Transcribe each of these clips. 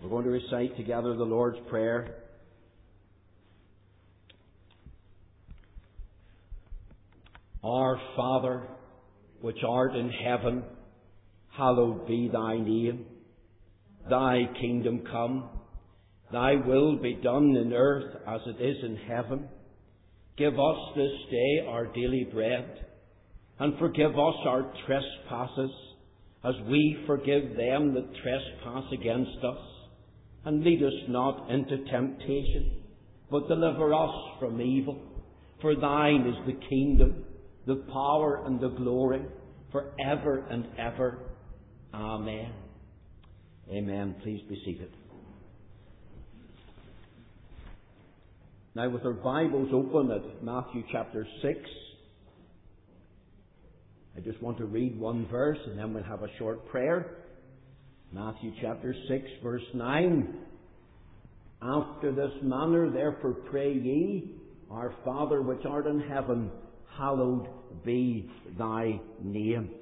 we're going to recite together the Lord's Prayer. Our Father, which art in heaven, hallowed be thy name. Thy kingdom come, thy will be done in earth as it is in heaven. Give us this day our daily bread, and forgive us our trespasses, as we forgive them that trespass against us. And lead us not into temptation, but deliver us from evil. For thine is the kingdom, the power, and the glory, for ever and ever. Amen. Amen. Please be seated. Now, with our Bibles open at Matthew chapter 6, I just want to read one verse and then we'll have a short prayer. Matthew chapter 6, verse 9. After this manner, therefore, pray ye, Our Father which art in heaven, hallowed be thy name.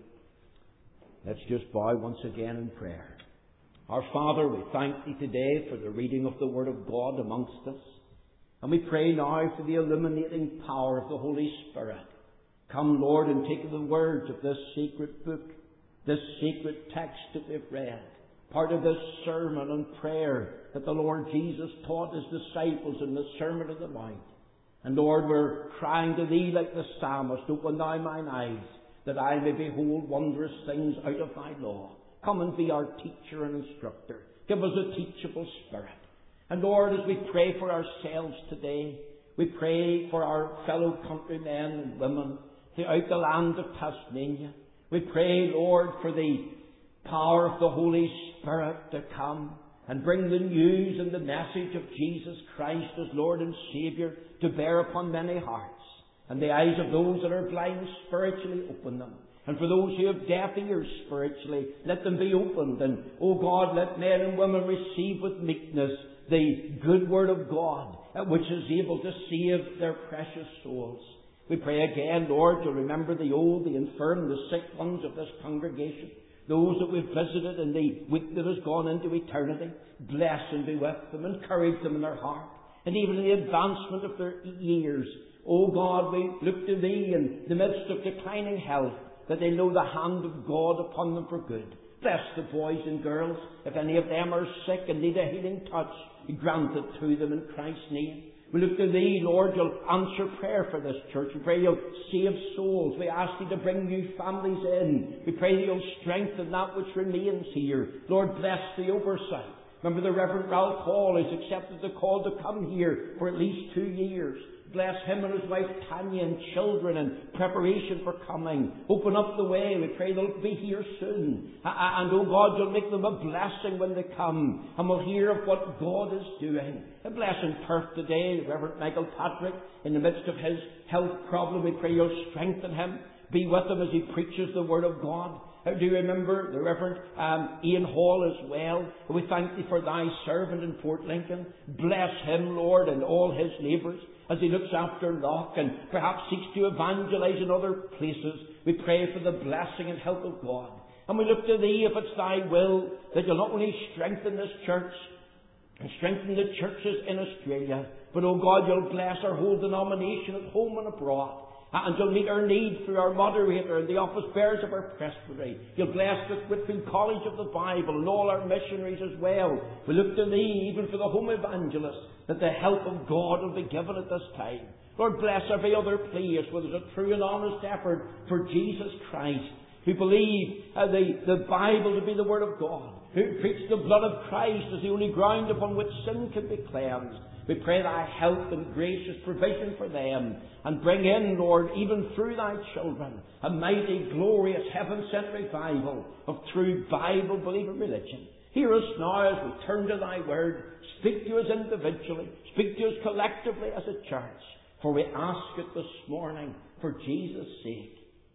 Let's just bow once again in prayer. Our Father, we thank Thee today for the reading of the Word of God amongst us. And we pray now for the illuminating power of the Holy Spirit. Come, Lord, and take the words of this sacred book, this sacred text that we've read, part of this sermon and prayer that the Lord Jesus taught His disciples in the Sermon on the Mount. And Lord, we're crying to Thee like the psalmist, open Thou mine eyes, that I may behold wondrous things out of Thy law. Come and be our teacher and instructor. Give us a teachable spirit. And Lord, as we pray for ourselves today, we pray for our fellow countrymen and women throughout the land of Tasmania. We pray, Lord, for the power of the Holy Spirit to come and bring the news and the message of Jesus Christ as Lord and Saviour to bear upon many hearts. And the eyes of those that are blind spiritually, open them. And for those who have deaf ears spiritually, let them be opened. And, O God, let men and women receive with meekness the good Word of God, which is able to save their precious souls. We pray again, Lord, to remember the old, the infirm, the sick ones of this congregation, those that we've visited in the week that has gone into eternity. Bless and be with them, encourage them in their heart, and even in the advancement of their years. O God, we look to Thee in the midst of declining health, that they know the hand of God upon them for good. Bless the boys and girls. If any of them are sick and need a healing touch, grant it to them in Christ's name. We look to Thee, Lord, You'll answer prayer for this church. We pray You'll save souls. We ask Thee to bring new families in. We pray that You'll strengthen that which remains here. Lord, bless the oversight. Remember the Reverend Ralph Hall has accepted the call to come here for at least 2 years. Bless him and his wife Tanya and children in preparation for coming. Open up the way. We pray they'll be here soon. And, oh God, You'll make them a blessing when they come. And we'll hear of what God is doing. A blessing Perth today, Reverend Michael Patrick, in the midst of his health problem. We pray You'll strengthen him. Be with him as he preaches the Word of God. Do you remember the Reverend Ian Hall as well? We thank Thee for Thy servant in Port Lincoln. Bless him, Lord, and all his labours as he looks after Loch and perhaps seeks to evangelise in other places. We pray for the blessing and help of God. And we look to Thee, if it's Thy will, that You'll not only strengthen this church and strengthen the churches in Australia, but, oh God, You'll bless our whole denomination at home and abroad. And You'll meet our need through our moderator and the office bearers of our presbytery. You'll bless the Whitfield College of the Bible and all our missionaries as well. We look to Thee, even for the home evangelists, that the help of God will be given at this time. Lord, bless every other place where there's a true and honest effort for Jesus Christ, who believe the Bible to be the Word of God, who preach the blood of Christ as the only ground upon which sin can be cleansed. We pray Thy help and gracious provision for them, and bring in, Lord, even through Thy children, a mighty, glorious, heaven-sent revival of true Bible-believing religion. Hear us now as we turn to Thy Word. Speak to us individually. Speak to us collectively as a church. For we ask it this morning for Jesus' sake.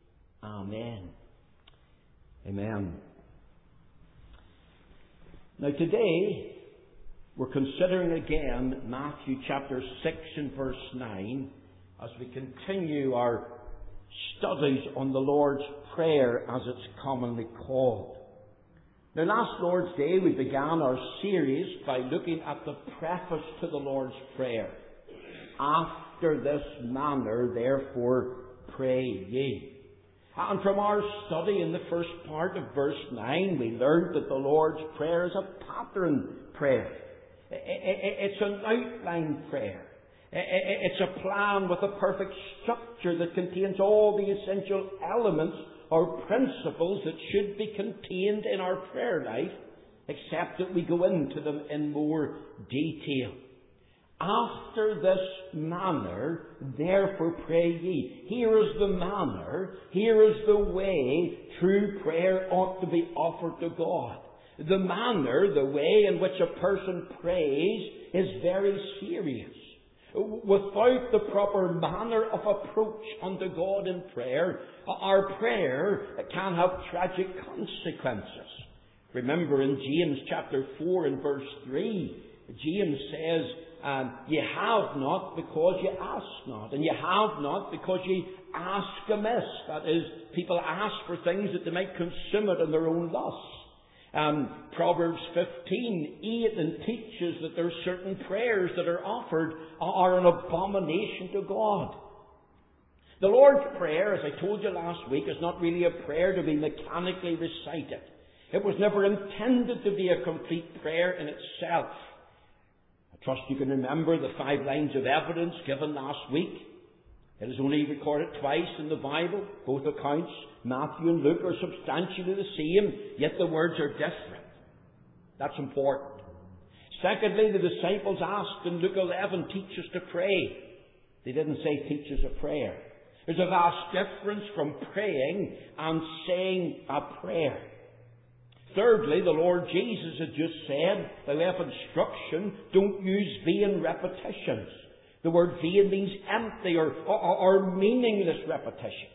Amen. Amen. Now today, we're considering again Matthew chapter 6 and verse 9 as we continue our studies on the Lord's Prayer as it's commonly called. Now, last Lord's Day we began our series by looking at the preface to the Lord's Prayer. After this manner, therefore, pray ye. And from our study in the first part of verse 9, we learned that the Lord's Prayer is a pattern prayer. It's an outline prayer. It's a plan with a perfect structure that contains all the essential elements or principles that should be contained in our prayer life, except that we go into them in more detail. After this manner, therefore pray ye. Here is the manner, here is the way true prayer ought to be offered to God. The manner, the way in which a person prays, is very serious. Without the proper manner of approach unto God in prayer, our prayer can have tragic consequences. Remember in James chapter 4 and verse 3, James says, ye have not because ye ask not, and ye have not because ye ask amiss. That is, people ask for things that they might consume it in their own lusts. Proverbs 15:8 and teaches that there are certain prayers that are offered are an abomination to God. The Lord's Prayer, as I told you last week, is not really a prayer to be mechanically recited. It was never intended to be a complete prayer in itself. I trust you can remember the 5 lines of evidence given last week. It is only recorded twice in the Bible. Both accounts, Matthew and Luke, are substantially the same, yet the words are different. That's important. Secondly, the disciples asked in Luke 11, teach us to pray. They didn't say teach us a prayer. There's a vast difference from praying and saying a prayer. Thirdly, the Lord Jesus had just said, by way of instruction, don't use vain repetitions. The word vain means empty or meaningless repetitions.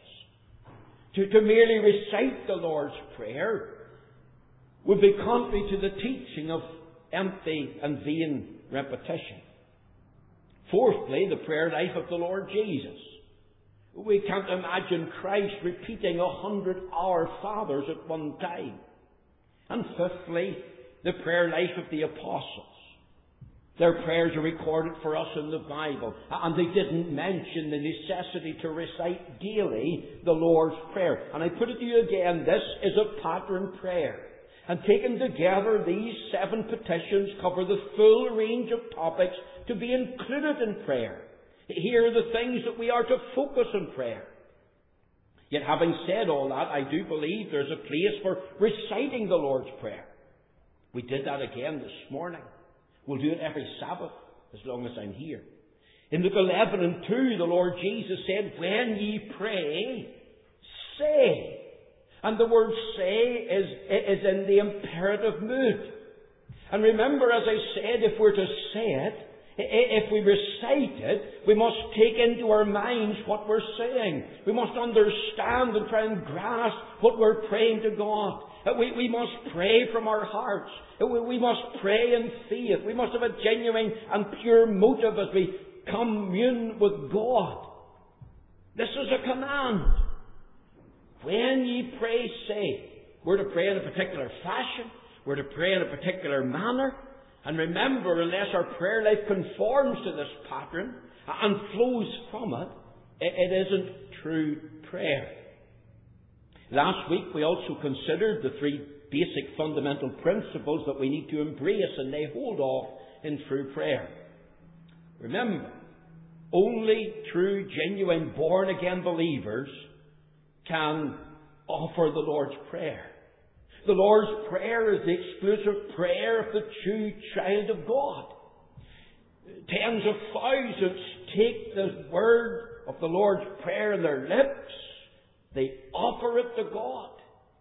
To merely recite the Lord's Prayer would be contrary to the teaching of empty and vain repetition. Fourthly, the prayer life of the Lord Jesus. We can't imagine Christ repeating 100 Our Fathers at one time. And fifthly, the prayer life of the apostles. Their prayers are recorded for us in the Bible, and they didn't mention the necessity to recite daily the Lord's Prayer. And I put it to you again, this is a pattern prayer. And taken together, these 7 petitions cover the full range of topics to be included in prayer. Here are the things that we are to focus in prayer. Yet having said all that, I do believe there's a place for reciting the Lord's Prayer. We did that again this morning. We'll do it every Sabbath, as long as I'm here. In Luke 11 and 2, the Lord Jesus said, when ye pray, say. And the word say is in the imperative mood. And remember, as I said, if we're to say it, if we recite it, we must take into our minds what we're saying. We must understand and try and grasp what we're praying to God. We must pray from our hearts. We must pray in faith. We must have a genuine and pure motive as we commune with God. This is a command. When ye pray, say. We're to pray in a particular fashion. We're to pray in a particular manner. And remember, unless our prayer life conforms to this pattern and flows from it, it isn't true prayer. Last week we also considered the 3 basic fundamental principles that we need to embrace and lay hold of in true prayer. Remember, only true, genuine, born-again believers can offer the Lord's Prayer. The Lord's Prayer is the exclusive prayer of the true child of God. Tens of thousands take the word of the Lord's Prayer in their lips. They offer it to God.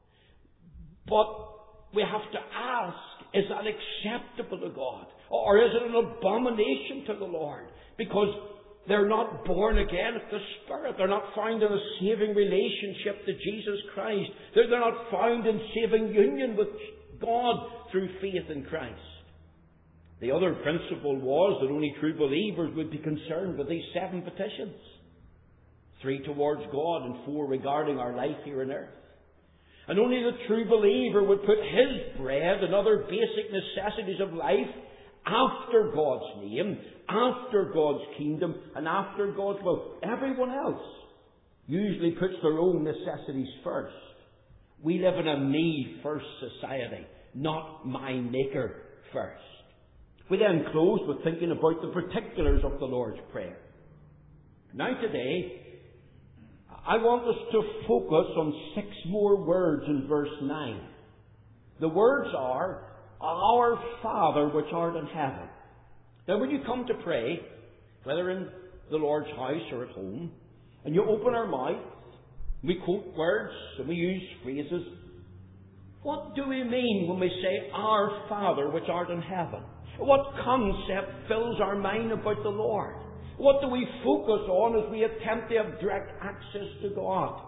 But we have to ask, is that acceptable to God? Or is it an abomination to the Lord? Because they're not born again of the Spirit. They're not found in a saving relationship to Jesus Christ. They're not found in saving union with God through faith in Christ. The other principle was that only true believers would be concerned with these 7 petitions. 3 towards God and 4 regarding our life here on earth. And only the true believer would put his bread and other basic necessities of life after God's name, after God's kingdom, and after God's will. Everyone else usually puts their own necessities first. We live in a me-first society, not my Maker first. We then close with thinking about the particulars of the Lord's Prayer. Now today, I want us to focus on 6 more words in verse 9. The words are, Our Father which art in heaven. Now when you come to pray, whether in the Lord's house or at home, and you open our mouth, we quote words and we use phrases, what do we mean when we say, Our Father which art in heaven? What concept fills our mind about the Lord? What do we focus on as we attempt to have direct access to God?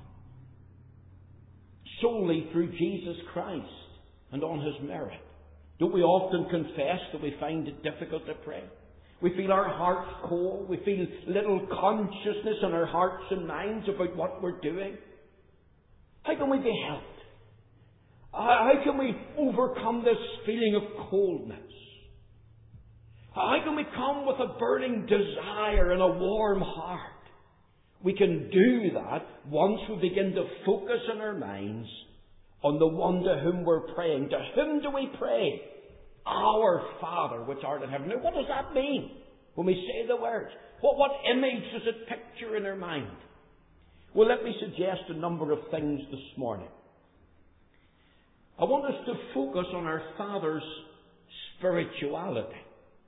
Solely through Jesus Christ and on His merit. Don't we often confess that we find it difficult to pray? We feel our hearts cold. We feel little consciousness in our hearts and minds about what we're doing. How can we be helped? How can we overcome this feeling of coldness? How can we come with a burning desire and a warm heart? We can do that once we begin to focus in our minds on the one to whom we're praying. To whom do we pray? Our Father which art in heaven. Now what does that mean when we say the words? What image does it picture in our mind? Well, let me suggest a number of things this morning. I want us to focus on our Father's spirituality.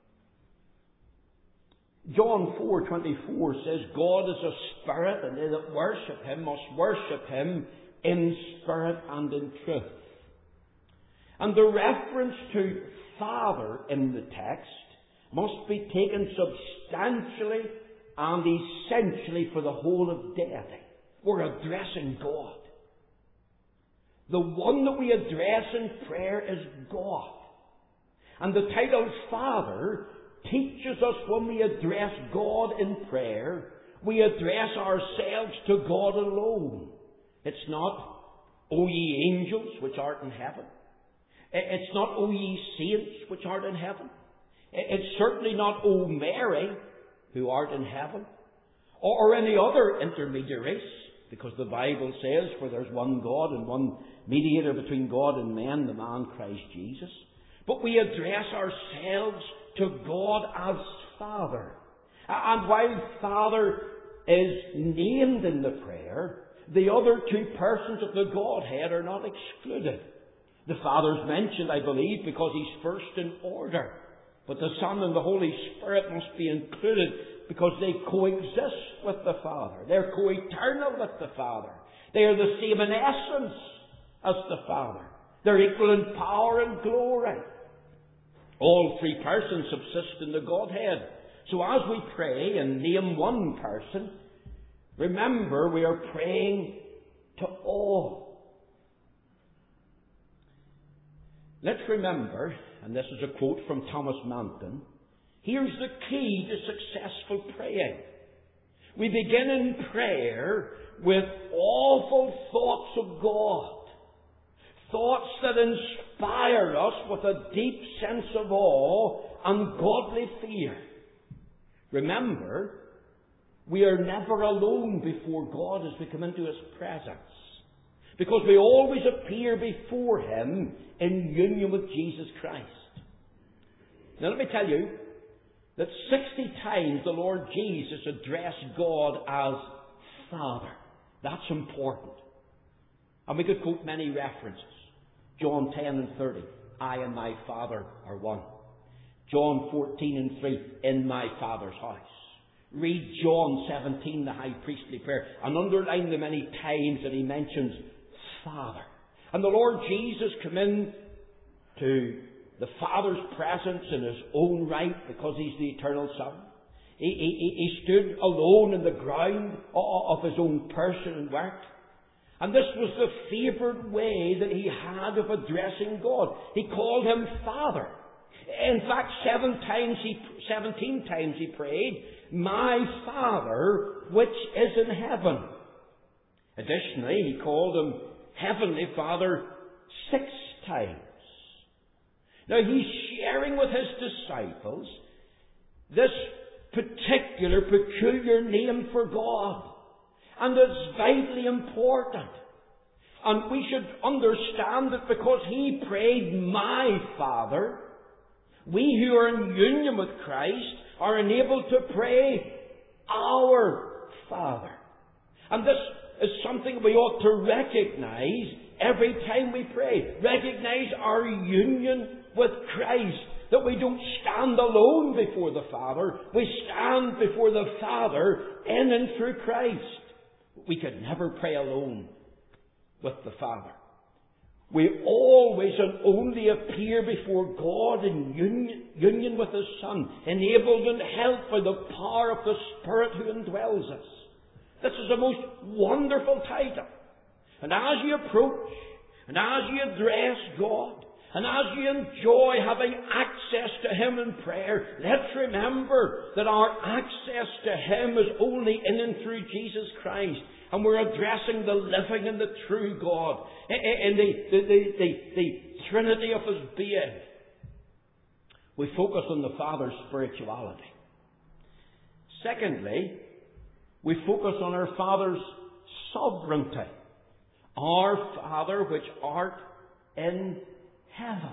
John 4:24 says, God is a spirit, and they that worship Him must worship Him in spirit and in truth. And the reference to Father in the text must be taken substantially and essentially for the whole of deity. We're addressing God. The one that we address in prayer is God. And the title Father teaches us when we address God in prayer, we address ourselves to God alone. It's not, O ye angels which art in heaven. It's not, O ye saints which art in heaven. It's certainly not, O Mary who art in heaven. Or any other intermediaries, because the Bible says, for there's one God and one mediator between God and men, the man Christ Jesus. But we address ourselves to God as Father. And while Father is named in the prayer, the other 2 persons of the Godhead are not excluded. The Father's mentioned, I believe, because He's first in order. But the Son and the Holy Spirit must be included because they coexist with the Father. They're co-eternal with the Father. They are the same in essence as the Father. They're equal in power and glory. All 3 persons subsist in the Godhead. So as we pray and name one person, remember we are praying to all. Let's remember, and this is a quote from Thomas Manton, here's the key to successful praying. We begin in prayer with awful thoughts of God. Thoughts that inspire us with a deep sense of awe and godly fear. Remember, we are never alone before God as we come into His presence. Because we always appear before Him in union with Jesus Christ. Now let me tell you that 60 times the Lord Jesus addressed God as Father. That's important. And we could quote many references. John 10:30, I and my Father are one. John 14:3, in my Father's house. Read John 17, the high priestly prayer, and underline the many times that He mentions Father. And the Lord Jesus came in to the Father's presence in His own right because He's the eternal Son. He stood alone in the ground of His own person and work. And this was the favoured way that He had of addressing God. He called Him Father. In fact, 17 times He prayed, my Father which is in heaven. Additionally, He called Him Heavenly Father 6 times. Now he's sharing with his disciples this particular, peculiar name for God. And it's vitally important. And we should understand that because he prayed, "My Father," we who are in union with Christ are enabled to pray, "Our Father." And this is something we ought to recognize every time we pray. Recognize our union with Christ. That we don't stand alone before the Father. We stand before the Father in and through Christ. We could never pray alone with the Father. We always and only appear before God in union with His Son, enabled and helped by the power of the Spirit who indwells us. This is a most wonderful title. And as you approach, and as you address God, and as you enjoy having access to Him in prayer, let's remember that our access to Him is only in and through Jesus Christ. And we're addressing the living and the true God in the Trinity of His being. We focus on the Father's spirituality. Secondly, we focus on our Father's sovereignty. Our Father which art in heaven.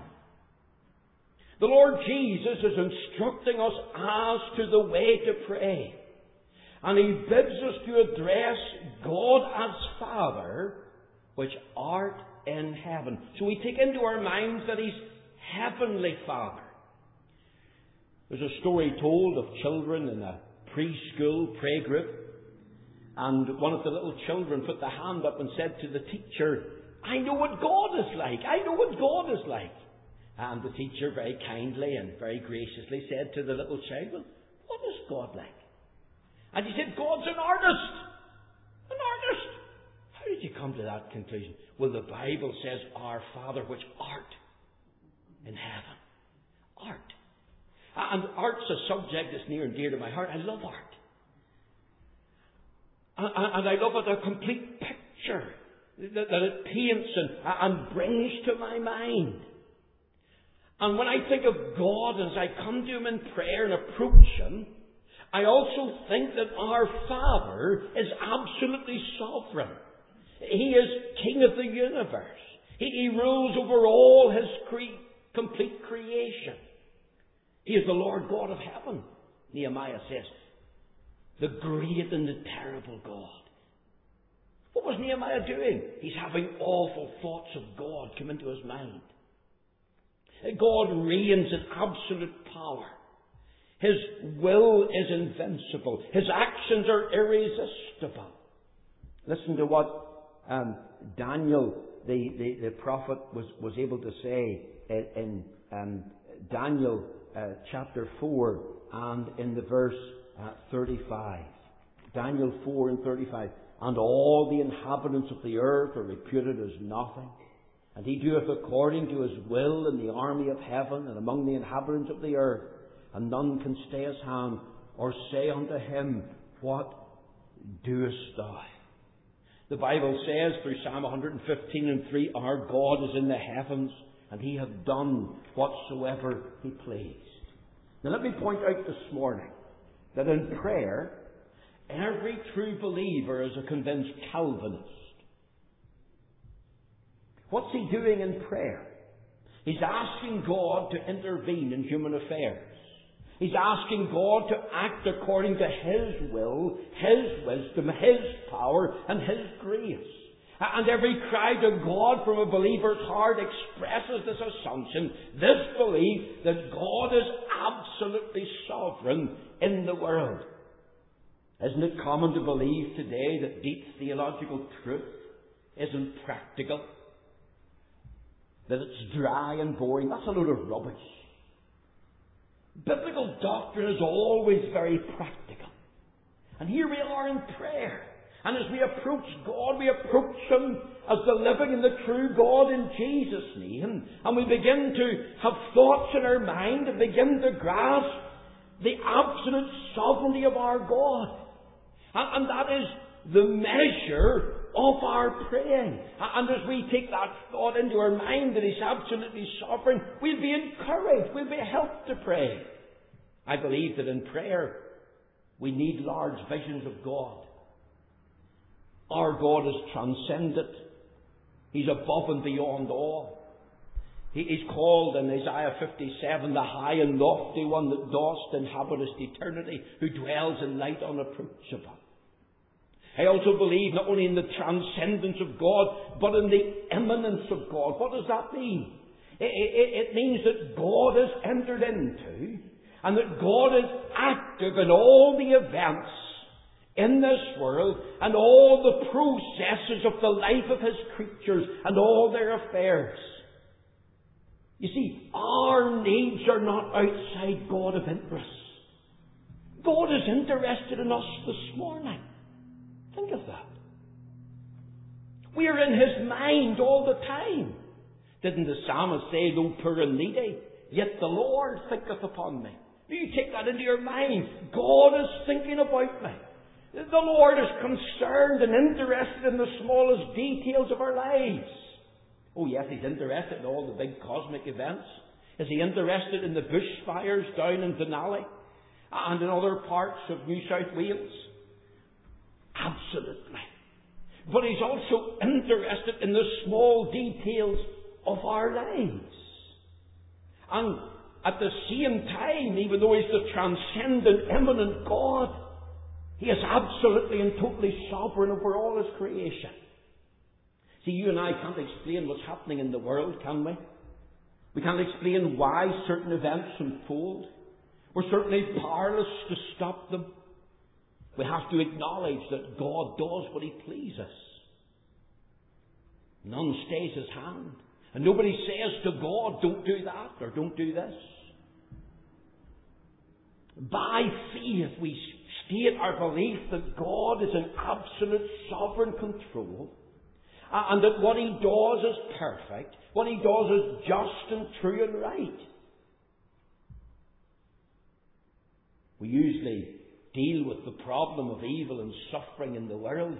The Lord Jesus is instructing us as to the way to pray. And He bids us to address God as Father, which art in heaven. So we take into our minds that He's Heavenly Father. There's a story told of children in a preschool prayer group. And one of the little children put the hand up and said to the teacher, "I know what God is like. I know what God is like." And the teacher very kindly and very graciously said to the little child, "Well, what is God like?" And he said, "God's an artist. An artist." How did you come to that conclusion? Well, the Bible says, "Our Father which art in heaven." Art. And art's a subject that's near and dear to my heart. I love art. And I love it, a complete picture that it paints and brings to my mind. And when I think of God as I come to Him in prayer and approach Him, I also think that our Father is absolutely sovereign. He is King of the universe. He rules over all His complete creation. He is the Lord God of heaven, Nehemiah says. The great and the terrible God. What was Nehemiah doing? He's having awful thoughts of God come into his mind. God reigns in absolute power. His will is invincible. His actions are irresistible. Listen to what Daniel, the prophet, was able to say in Daniel chapter 4 and in the verse 35. Daniel 4 and 35. "And all the inhabitants of the earth are reputed as nothing. And He doeth according to His will in the army of heaven and among the inhabitants of the earth. And none can stay His hand or say unto Him, What doest thou?" The Bible says through Psalm 115 and 3, "Our God is in the heavens, and He hath done whatsoever He pleased." Now let me point out this morning that in prayer, every true believer is a convinced Calvinist. What's he doing in prayer? He's asking God to intervene in human affairs. He's asking God to act according to His will, His wisdom, His power, and His grace. And every cry to God from a believer's heart expresses this assumption, this belief that God is absolutely sovereign in the world. Isn't it common to believe today that deep theological truth isn't practical? That it's dry and boring? That's a load of rubbish. Biblical doctrine is always very practical. And here we are in prayer. And as we approach God, we approach Him as the living and the true God in Jesus' name. And we begin to have thoughts in our mind and begin to grasp the absolute sovereignty of our God. And that is the measure of our praying. And as we take that thought into our mind that He's absolutely sovereign, we'll be encouraged, we'll be helped to pray. I believe that in prayer we need large visions of God. Our God is transcendent. He's above and beyond all. He's called in Isaiah 57 the high and lofty one that dost inhabitest eternity, who dwells in light unapproachable. I also believe not only in the transcendence of God, but in the immanence of God. What does that mean? It means that God has entered into, and that God is active in all the events in this world, and all the processes of the life of His creatures, and all their affairs. You see, our needs are not outside God of interest. God is interested in us this morning. Think of that. We are in His mind all the time. Didn't the psalmist say, though poor and needy, yet the Lord thinketh upon me? Do you take that into your mind? God is thinking about me. The Lord is concerned and interested in the smallest details of our lives. Oh yes, He's interested in all the big cosmic events. Is He interested in the bushfires down in Denali and in other parts of New South Wales? Absolutely. But He's also interested in the small details of our lives. And at the same time, even though He's the transcendent, immanent God, He is absolutely and totally sovereign over all His creation. See, you and I can't explain what's happening in the world, can we? We can't explain why certain events unfold. We're certainly powerless to stop them. We have to acknowledge that God does what He pleases. None stays His hand. And nobody says to God, don't do that or don't do this. By faith, we state our belief that God is in absolute sovereign control, and that what He does is perfect, what He does is just and true and right. We usually deal with the problem of evil and suffering in the world,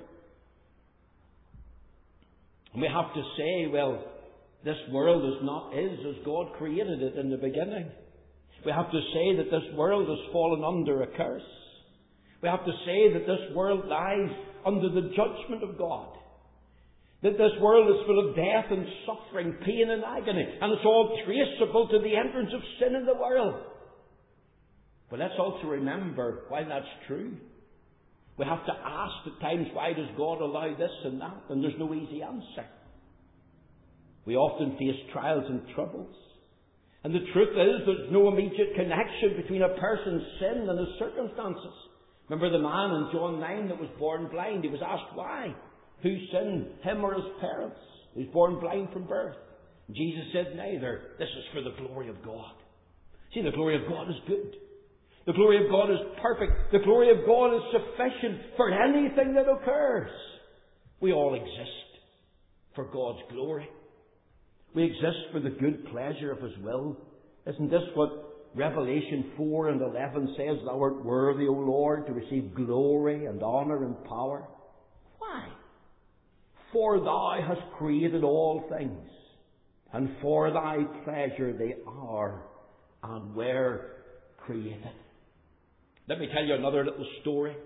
and we have to say, well, this world is not as God created it in the beginning. We have to say that this world has fallen under a curse. We have to say that this world lies under the judgment of God. That this world is full of death and suffering, pain and agony, and it's all traceable to the entrance of sin in the world. But let's also remember, while that's true, we have to ask at times, why does God allow this and that? And there's no easy answer. We often face trials and troubles. And the truth is, there's no immediate connection between a person's sin and his circumstances. Remember the man in John 9 that was born blind? He was asked why. Who sinned, him or his parents? He was born blind from birth. And Jesus said, neither. This is for the glory of God. See, the glory of God is good. The glory of God is perfect. The glory of God is sufficient for anything that occurs. We all exist for God's glory. We exist for the good pleasure of His will. Isn't this what Revelation 4 and 11 says? Thou art worthy, O Lord, to receive glory and honour and power. Why? For Thou hast created all things, and for Thy pleasure they are and were created. Let me tell you another little story.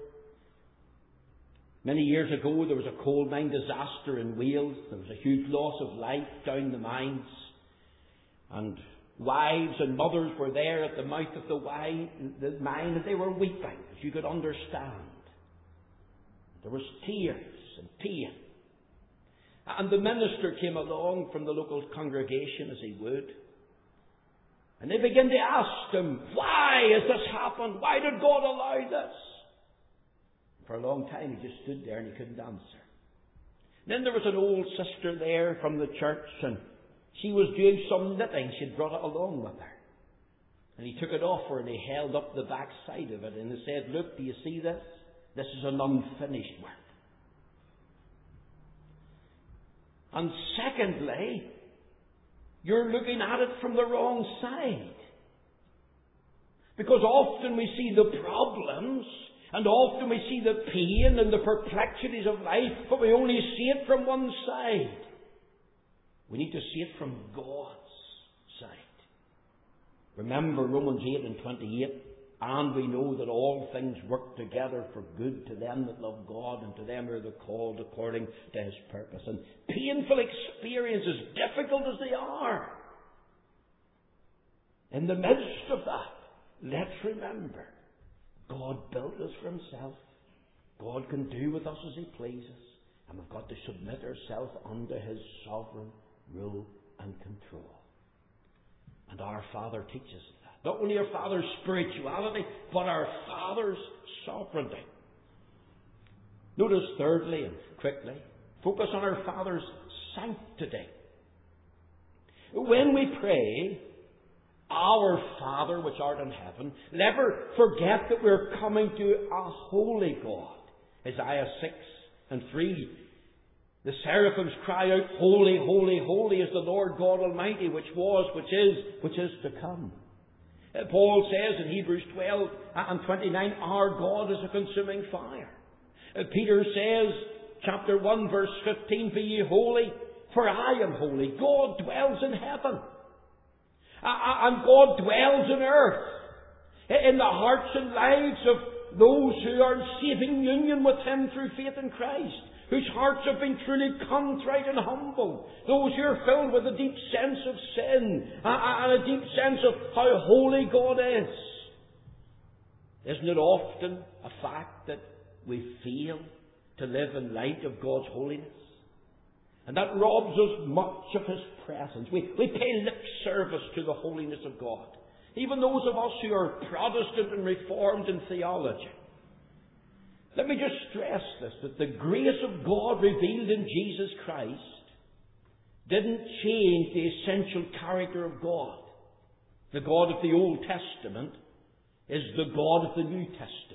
Many years ago, there was a coal mine disaster in Wales. There was a huge loss of life down the mines. And wives and mothers were there at the mouth of the mine, and they were weeping, as you could understand. There was tears and pain. And the minister came along from the local congregation, as he would. And they began to ask him, why has this happened? Why did God allow this? For a long time he just stood there and he couldn't answer. Then there was an old sister there from the church, and she was doing some knitting. She'd brought it along with her. And he took it off her and he held up the back side of it and he said, look, do you see this? This is an unfinished work. And secondly, you're looking at it from the wrong side. Because often we see the problems And often we see the pain and the perplexities of life, but we only see it from one side. We need to see it from God's side. Remember Romans 8 and 28. And we know that all things work together for good to them that love God and to them who are called according to His purpose. And painful experiences, difficult as they are, in the midst of that, let's remember, God built us for Himself. God can do with us as He pleases. And we've got to submit ourselves under His sovereign rule and control. And our Father teaches us that. Not only our Father's spirituality, but our Father's sovereignty. Notice thirdly and quickly, focus on our Father's sanctity. When we pray, Our Father which art in heaven, never forget that we're coming to a holy God. Isaiah 6 and 3. The seraphims cry out, Holy, holy, holy is the Lord God Almighty, which was, which is to come. Paul says in Hebrews 12 and 29, Our God is a consuming fire. Peter says, chapter 1 verse 15, Be ye holy, for I am holy. God dwells in heaven. And God dwells on earth, in the hearts and lives of those who are in saving union with Him through faith in Christ, whose hearts have been truly contrite and humble, those who are filled with a deep sense of sin and a deep sense of how holy God is. Isn't it often a fact that we fail to live in light of God's holiness? And that robs us much of His presence. We pay lip service to the holiness of God. Even those of us who are Protestant and Reformed in theology. Let me just stress this, that the grace of God revealed in Jesus Christ didn't change the essential character of God. The God of the Old Testament is the God of the New Testament.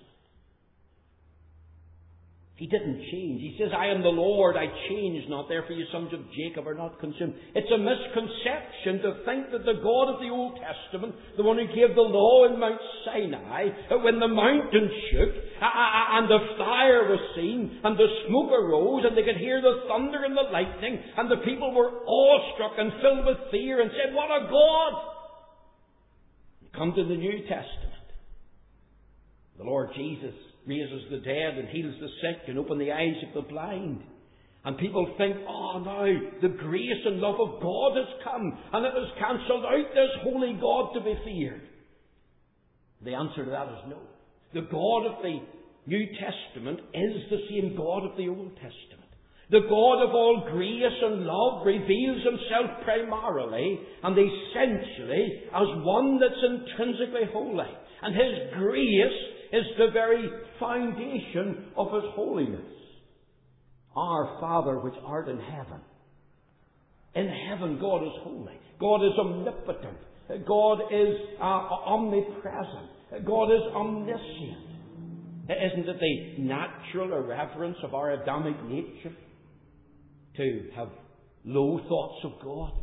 He didn't change. He says, I am the Lord, I change not. Therefore you sons of Jacob are not consumed. It's a misconception to think that the God of the Old Testament, the one who gave the law in Mount Sinai, when the mountain shook, and the fire was seen, and the smoke arose, and they could hear the thunder and the lightning, and the people were awestruck and filled with fear, and said, What a God! Come to the New Testament. The Lord Jesus raises the dead and heals the sick and opens the eyes of the blind. And people think, now the grace and love of God has come and it has cancelled out this holy God to be feared. The answer to that is no. The God of the New Testament is the same God of the Old Testament. The God of all grace and love reveals Himself primarily and essentially as one that's intrinsically holy. And His grace is the very foundation of His holiness. Our Father which art in heaven. In heaven God is holy. God is omnipotent. God is omnipresent. God is omniscient. Isn't it the natural irreverence of our Adamic nature to have low thoughts of God?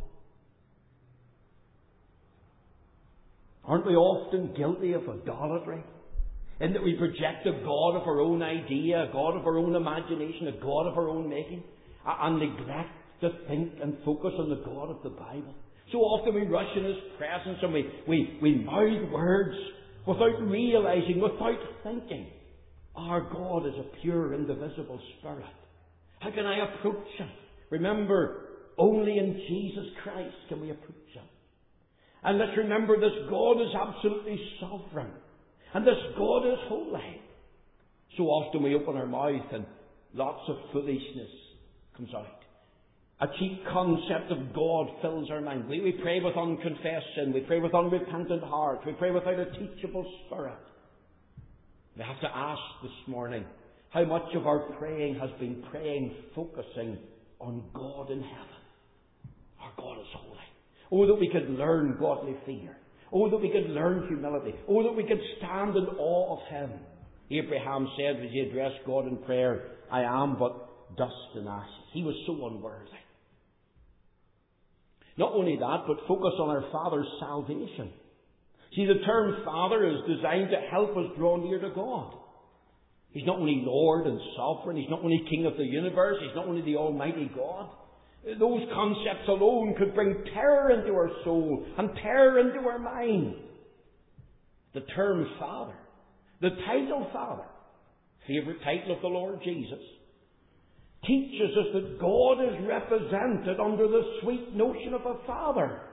Aren't we often guilty of idolatry? In that we project a God of our own idea, a God of our own imagination, a God of our own making, and neglect to think and focus on the God of the Bible. So often we rush in His presence and we mouth words without realizing, without thinking. Our God is a pure, indivisible Spirit. How can I approach Him? Remember, only in Jesus Christ can we approach Him. And let's remember this God is absolutely sovereign. And this God is holy. So often we open our mouth and lots of foolishness comes out. A cheap concept of God fills our mind. We pray with unconfessed sin. We pray with unrepentant heart. We pray without a teachable spirit. We have to ask this morning, how much of our praying has been praying focusing on God in heaven? Our God is holy. Oh, that we could learn godly fear. Oh, that we could learn humility. Oh, that we could stand in awe of Him. Abraham said as he addressed God in prayer, I am but dust and ashes. He was so unworthy. Not only that, but focus on our Father's salvation. See, the term Father is designed to help us draw near to God. He's not only Lord and Sovereign. He's not only King of the universe. He's not only the Almighty God. Those concepts alone could bring terror into our soul and terror into our mind. The term Father, the title Father, favourite title of the Lord Jesus, teaches us that God is represented under the sweet notion of a Father.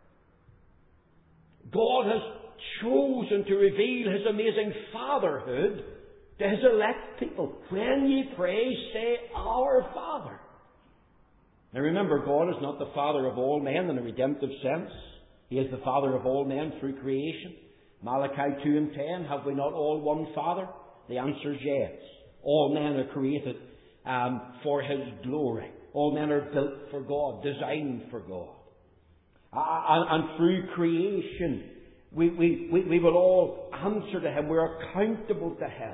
God has chosen to reveal His amazing fatherhood to His elect people. When ye pray, say, Our Father. Now remember, God is not the Father of all men in a redemptive sense. He is the Father of all men through creation. Malachi 2 and 10, have we not all one Father? The answer is yes. All men are created for His glory. All men are built for God, designed for God. And through creation, we will all answer to Him. We're accountable to Him.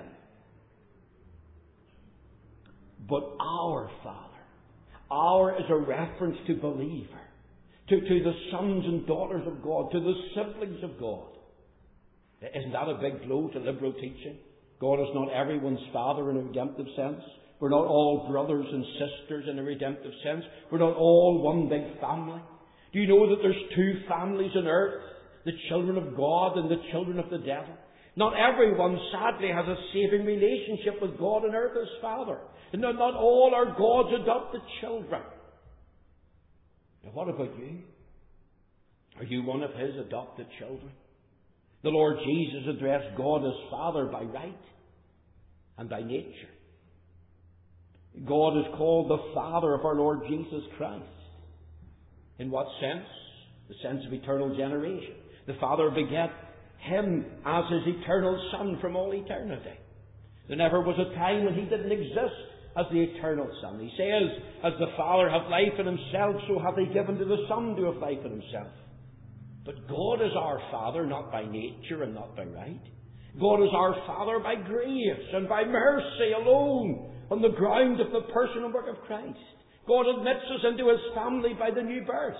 But our Father, our is a reference to believer, to the sons and daughters of God, to the siblings of God. Isn't that a big blow to liberal teaching? God is not everyone's father in a redemptive sense. We're not all brothers and sisters in a redemptive sense. We're not all one big family. Do you know that there's two families on earth? The children of God and the children of the devil. Not everyone, sadly, has a saving relationship with God on earth as Father. And not all are God's adopted children. Now what about you? Are you one of His adopted children? The Lord Jesus addressed God as Father by right and by nature. God is called the Father of our Lord Jesus Christ. In what sense? The sense of eternal generation. The Father begat Him as His eternal Son from all eternity. There never was a time when He didn't exist as the eternal Son. He says, as the Father hath life in Himself, so hath He given to the Son to have life in Himself. But God is our Father, not by nature and not by right. God is our Father by grace and by mercy alone, on the ground of the person and work of Christ. God admits us into His family by the new birth.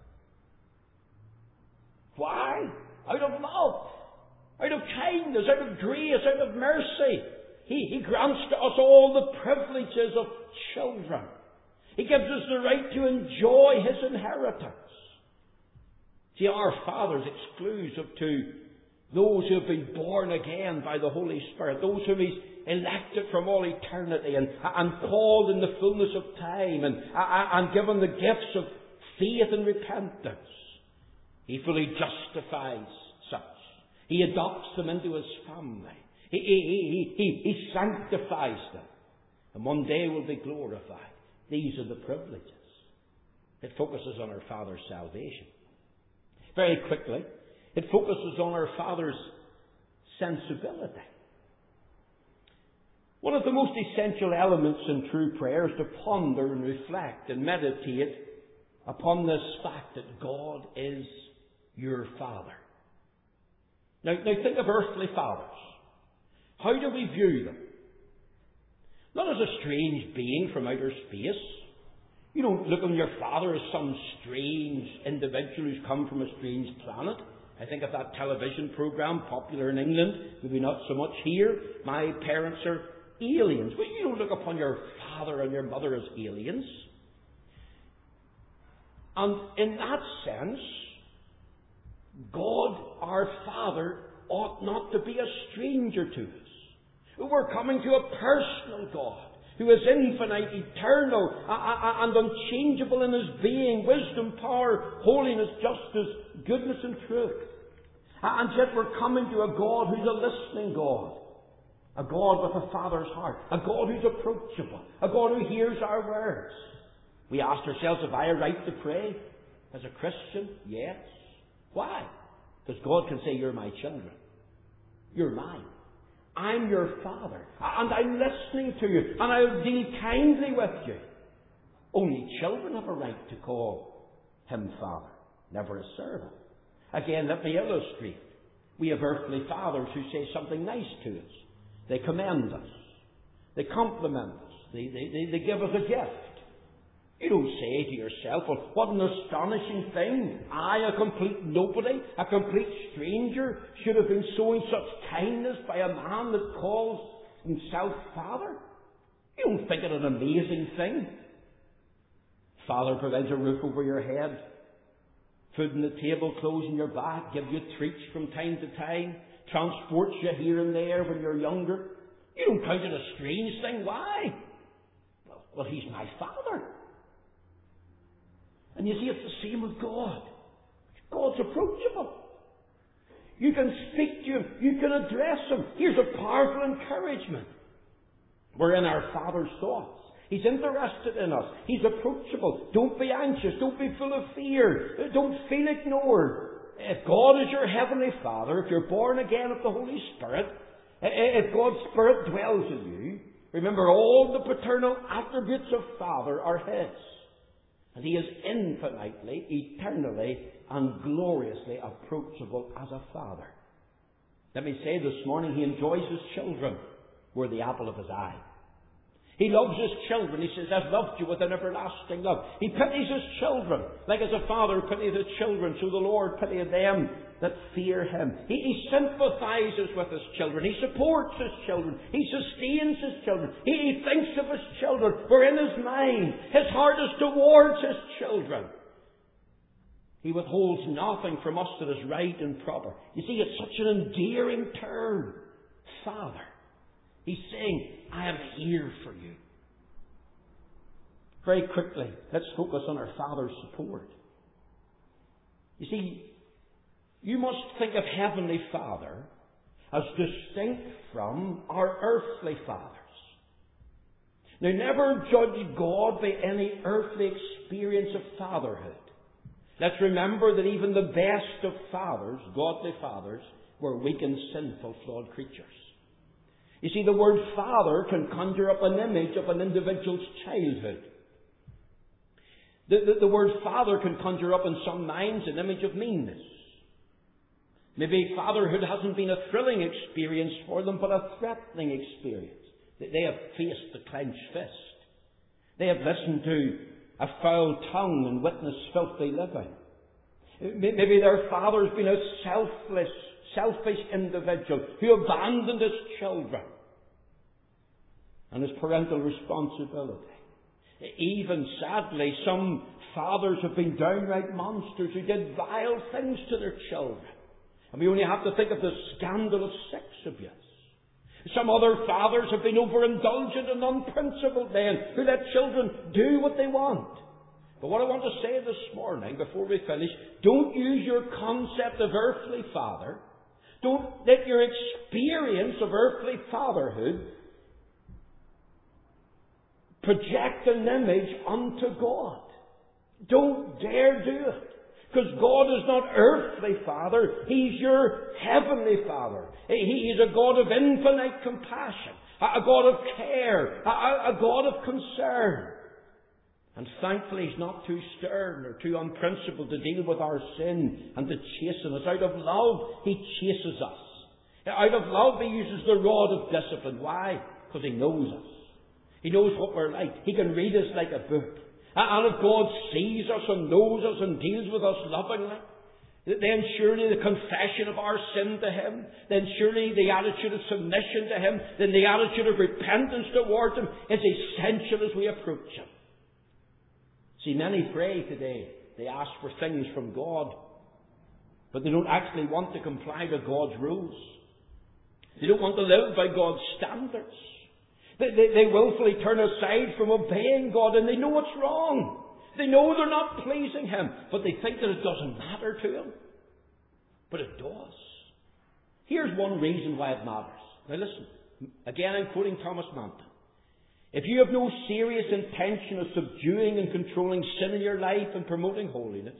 Why? Out of love, out of kindness, out of grace, out of mercy. He grants to us all the privileges of children. He gives us the right to enjoy His inheritance. See, our Father is exclusive to those who have been born again by the Holy Spirit, those whom He's elected from all eternity and called in the fullness of time and given the gifts of faith and repentance. He fully justifies such. He adopts them into His family. He sanctifies them. And one day will be glorified. These are the privileges. It focuses on our Father's salvation. Very quickly, it focuses on our Father's sensibility. One of the most essential elements in true prayer is to ponder and reflect and meditate upon this fact that God is your Father. Now think of earthly fathers. How do we view them? Not as a strange being from outer space. You don't look on your father as some strange individual who's come from a strange planet. I think of that television programme, popular in England, maybe not so much here. My parents are aliens. Well, you don't look upon your father and your mother as aliens. And in that sense, God, our Father, ought not to be a stranger to us. We're coming to a personal God who is infinite, eternal, and unchangeable in His being, wisdom, power, holiness, justice, goodness and truth. And yet we're coming to a God who's a listening God. A God with a Father's heart. A God who's approachable. A God who hears our words. We asked ourselves, have I a right to pray as a Christian? Yes. Why? Because God can say, you're my children. You're mine. I'm your Father. And I'm listening to you. And I'll deal kindly with you. Only children have a right to call Him Father. Never a servant. Again, let me illustrate. We have earthly fathers who say something nice to us. They commend us. They compliment us. They give us a gift. You don't say to yourself, well, what an astonishing thing. I, a complete nobody, a complete stranger, should have been showing such kindness by a man that calls himself Father? You don't think it an amazing thing? Father provides a roof over your head, food on the table, clothes on your back, gives you treats from time to time, transports you here and there when you're younger. You don't count it a strange thing. Why? Well, He's my Father. And you see, it's the same with God. God's approachable. You can speak to Him. You can address Him. Here's a powerful encouragement. We're in our Father's thoughts. He's interested in us. He's approachable. Don't be anxious. Don't be full of fear. Don't feel ignored. If God is your Heavenly Father, if you're born again of the Holy Spirit, if God's Spirit dwells in you, remember all the paternal attributes of Father are His. And He is infinitely, eternally, and gloriously approachable as a Father. Let me say this morning, He enjoys His children. We're the apple of His eye. He loves His children. He says, I've loved you with an everlasting love. He pities His children, like as a father pities His children, so the Lord pitieth them that fear Him. He sympathizes with His children. He supports His children. He sustains His children. He thinks of His children. We're in His mind. His heart is towards His children. He withholds nothing from us that is right and proper. You see, it's such an endearing term. Father. He's saying, I am here for you. Very quickly, let's focus on our Father's support. You see, you must think of Heavenly Father as distinct from our earthly fathers. Now, never judge God by any earthly experience of fatherhood. Let's remember that even the best of fathers, godly fathers, were weak and sinful, flawed creatures. You see, the word father can conjure up an image of an individual's childhood. The word father can conjure up in some minds an image of meanness. Maybe fatherhood hasn't been a thrilling experience for them, but a threatening experience. They have faced the clenched fist. They have listened to a foul tongue and witnessed filthy living. Maybe their father's been a selfish individual who abandoned his children and his parental responsibility. Even, sadly, some fathers have been downright monsters who did vile things to their children. And we only have to think of the scandal of sex abuse. Some other fathers have been overindulgent and unprincipled men who let children do what they want. But what I want to say this morning, before we finish, don't use your concept of earthly father. Don't let your experience of earthly fatherhood project an image unto God. Don't dare do it. Because God is not earthly Father. He's your Heavenly Father. He is a God of infinite compassion, a God of care, a God of concern. And thankfully He's not too stern or too unprincipled to deal with our sin and to chasten us. Out of love, He chases us. Out of love, He uses the rod of discipline. Why? Because He knows us. He knows what we're like. He can read us like a book. And if God sees us and knows us and deals with us lovingly, then surely the confession of our sin to Him, then surely the attitude of submission to Him, then the attitude of repentance towards Him is essential as we approach Him. See, many pray today. They ask for things from God, but they don't actually want to comply with God's rules. They don't want to live by God's standards. They willfully turn aside from obeying God, and they know what's wrong. They know they're not pleasing Him, but they think that it doesn't matter to Him. But it does. Here's one reason why it matters. Now listen, again I'm quoting Thomas Manton. If you have no serious intention of subduing and controlling sin in your life and promoting holiness,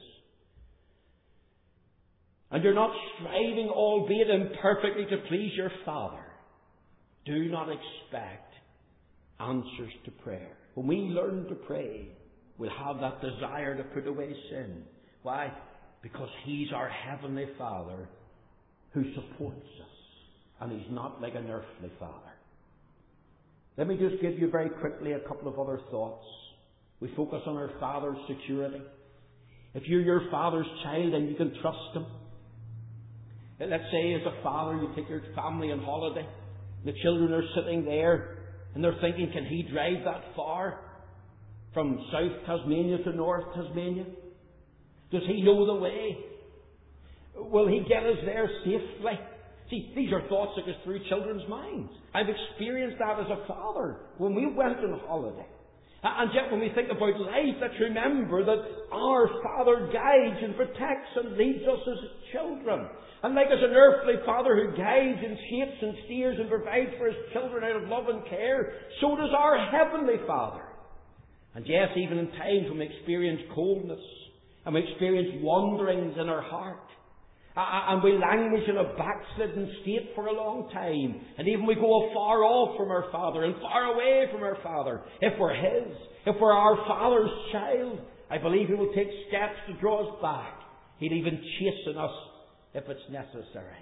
and you're not striving, albeit imperfectly, to please your Father, do not expect answers to prayer. When we learn to pray, we'll have that desire to put away sin. Why? Because He's our Heavenly Father who supports us. And He's not like an earthly father. Let me just give you very quickly a couple of other thoughts. We focus on our Father's security. If you're your Father's child and you can trust Him. Let's say as a father you take your family on holiday. The children are sitting there and they're thinking, can he drive that far? From South Tasmania to North Tasmania? Does he know the way? Will he get us there safely? See, these are thoughts that go through children's minds. I've experienced that as a father when we went on holiday. And yet when we think about life, let's remember that our Father guides and protects and leads us as children. And like as an earthly father who guides and shapes and steers and provides for his children out of love and care, so does our Heavenly Father. And yes, even in times when we experience coldness and we experience wanderings in our heart, and we languish in a backslidden state for a long time, and even we go far off from our Father and far away from our Father, if we're His, if we're our Father's child, I believe He will take steps to draw us back. He'll even chasten us if it's necessary.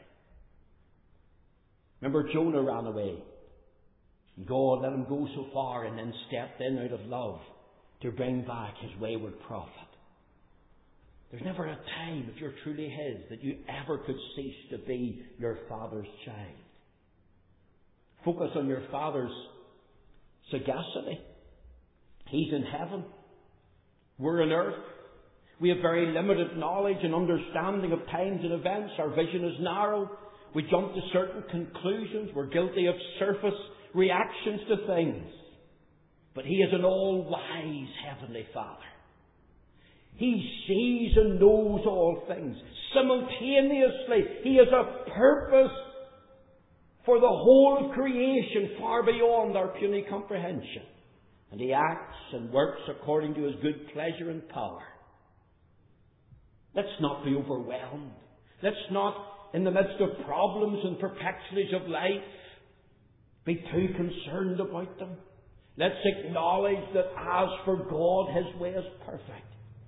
Remember, Jonah ran away. God let him go so far and then stepped in out of love to bring back his wayward prophet. There's never a time, if you're truly His, that you ever could cease to be your Father's child. Focus on your Father's sagacity. He's in heaven. We're on earth. We have very limited knowledge and understanding of times and events. Our vision is narrow. We jump to certain conclusions. We're guilty of surface reactions to things. But He is an all-wise Heavenly Father. He sees and knows all things. Simultaneously, He has a purpose for the whole of creation far beyond our puny comprehension. And He acts and works according to His good pleasure and power. Let's not be overwhelmed. Let's not, in the midst of problems and perplexities of life, be too concerned about them. Let's acknowledge that as for God, His way is perfect.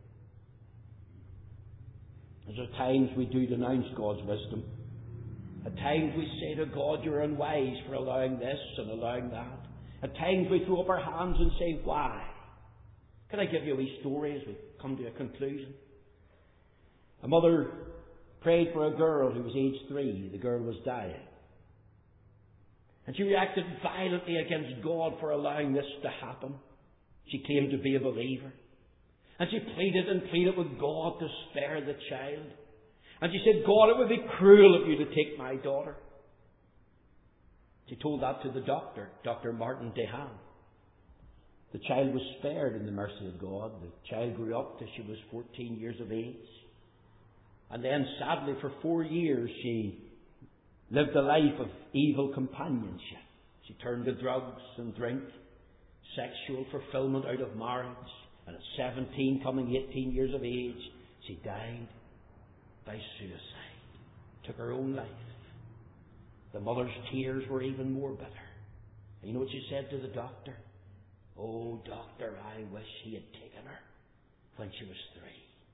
There's at times we do denounce God's wisdom. At times we say to God, you're unwise for allowing this and allowing that. At times we throw up our hands and say, why? Can I give you a wee story as we come to a conclusion? A mother prayed for a girl who was aged 3. The girl was dying. And she reacted violently against God for allowing this to happen. She claimed to be a believer. And she pleaded and pleaded with God to spare the child. And she said, God, it would be cruel of you to take my daughter. She told that to the doctor, Dr. Martin Dehan. The child was spared in the mercy of God. The child grew up till she was 14 years of age. And then, sadly, for 4 years, she lived a life of evil companionship. She turned to drugs and drink, sexual fulfillment out of marriage. And at 17, coming 18 years of age, she died by suicide. Took her own life. The mother's tears were even more bitter. And you know what she said to the doctor? Oh, doctor, I wish he had taken her when she was 3.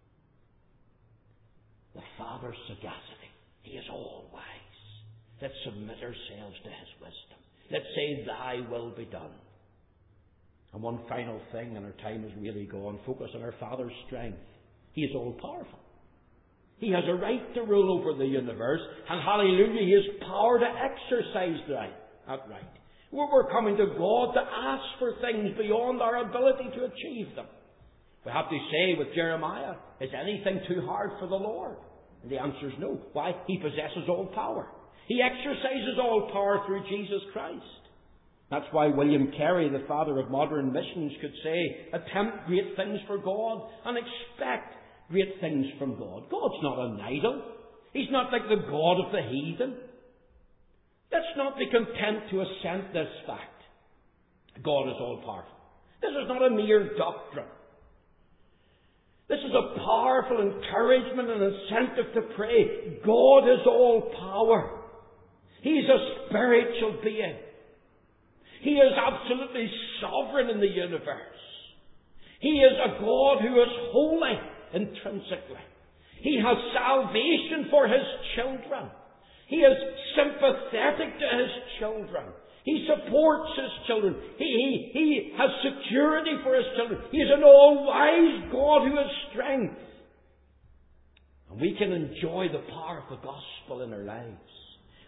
The Father's sagacity. He is all wise. Let's submit ourselves to His wisdom. Let's say, Thy will be done. And one final thing, and our time is really gone. Focus on our Father's strength. He is all powerful. He has a right to rule over the universe, and hallelujah, He has power to exercise that right. We're coming to God to ask for things beyond our ability to achieve them. We have to say with Jeremiah, is anything too hard for the Lord? And the answer is no. Why? He possesses all power. He exercises all power through Jesus Christ. That's why William Carey, the father of modern missions, could say, attempt great things for God and expect great things from God. God's not an idol. He's not like the God of the heathen. Let's not be content to assent this fact. God is all powerful. This is not a mere doctrine. This is a powerful encouragement and incentive to pray. God is all power. He's a spiritual being. He is absolutely sovereign in the universe. He is a God who is holy intrinsically. He has salvation for His children. He is sympathetic to His children. He supports His children. He has security for His children. He is an all-wise God who has strength. And we can enjoy the power of the gospel in our lives.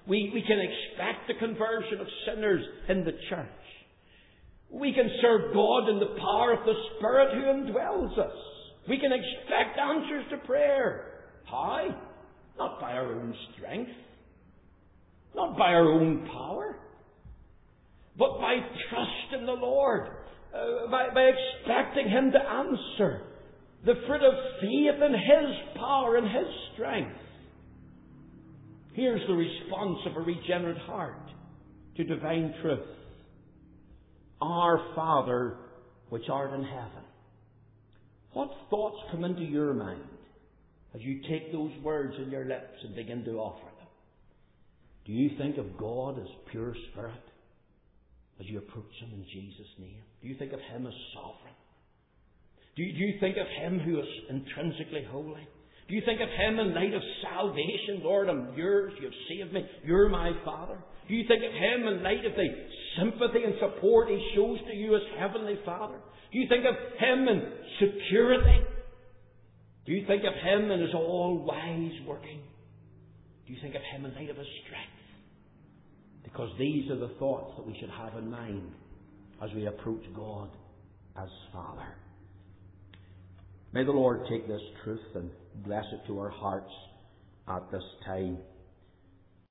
We can expect the conversion of sinners in the church. We can serve God in the power of the Spirit who indwells us. We can expect answers to prayer. How? Not by our own strength, not by our own power, but by trust in the Lord, by expecting Him to answer. The fruit of faith in His power and His strength. Here's the response of a regenerate heart to divine truth. Our Father, which art in heaven. What thoughts come into your mind as you take those words in your lips and begin to offer them? Do you think of God as pure Spirit as you approach Him in Jesus' name? Do you think of Him as sovereign? Do you think of Him who is intrinsically holy? Do you think of Him in light of salvation? Lord, I'm yours. You've saved me. You're my Father. Do you think of Him in light of the sympathy and support He shows to you as Heavenly Father? Do you think of Him in security? Do you think of Him in His all-wise working? Do you think of Him in light of His strength? Because these are the thoughts that we should have in mind as we approach God as Father. May the Lord take this truth and bless it to our hearts at this time.